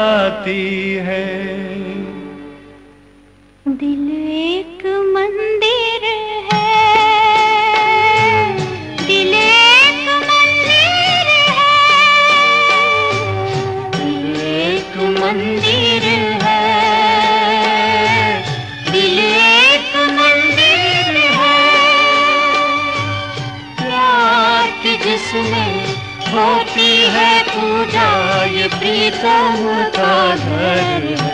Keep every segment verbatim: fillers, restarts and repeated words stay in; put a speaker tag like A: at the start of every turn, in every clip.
A: जाती है।
B: दिल एक मंदिर है, दिल एक मंदिर है, दिल एक मंदिर है, दिल एक मंदिर है। प्यार की जिसमें होती है पूजा, ये प्रीतम का घर है।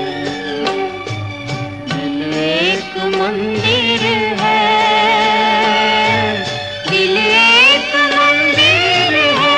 B: एक मंदिर है, दिल एक मंदिर है।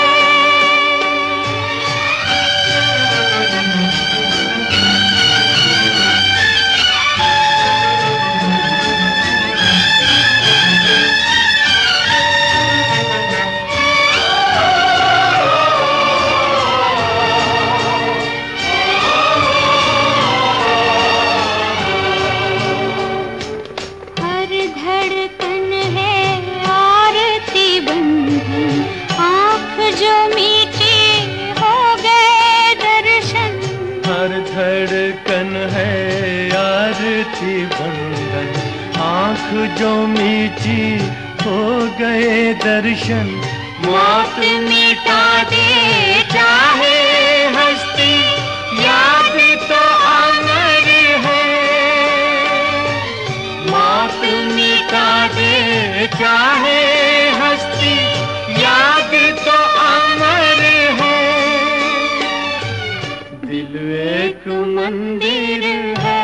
B: धड़कन है आरती बंधन, आँख जो मीठी हो गए दर्शन।
A: हर धड़कन है आरती बंधन, आँख जो मीठी हो गए दर्शन।
B: मौत मिटा दे चाहे हस्ती, याद तो अमर है। मौत मिटा दे चाहे हस्ती, याद तो अमर है। दिल एक मंदिर है,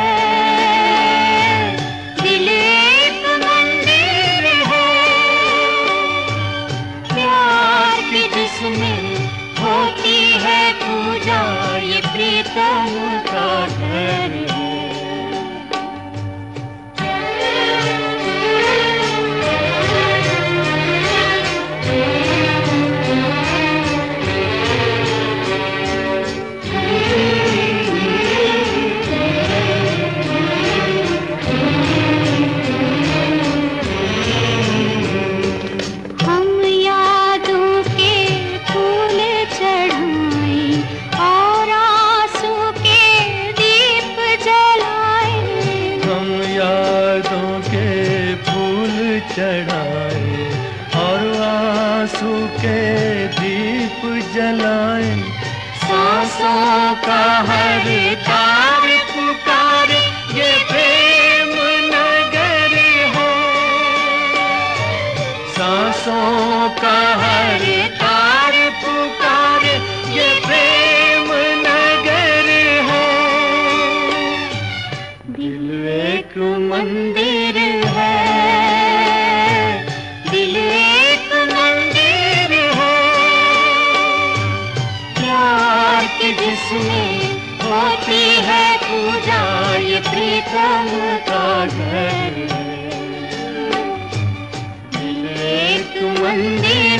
B: दिल एक मंदिर है। प्यार की जिसमें होती है पूजा, ये प्रीतम का घर है।
A: चढ़ाए और आंसू के दीप जलाए।
B: सांसों का हर तार पुकारे, ये प्रेम नगर है।
A: सांसों का
B: हर तार पुकारे, ये प्रेम नगर है। दिल एक मंदिर है, दिल एक मंदिर है। प्यार की जिसमें होती है पूजा, ये प्रीतम का घर है। दिल एक मंदिर